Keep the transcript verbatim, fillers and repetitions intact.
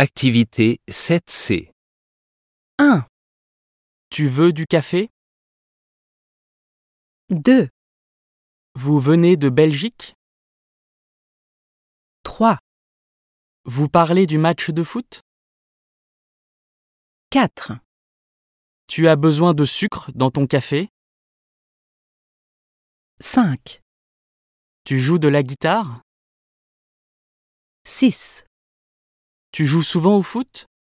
Activité sept C. un, Tu veux du café? deux, Vous venez de Belgique? trois, Vous parlez du match de foot? quatre, Tu as besoin de sucre dans ton café? cinq, Tu joues de la guitare? six, Tu joues souvent au foot?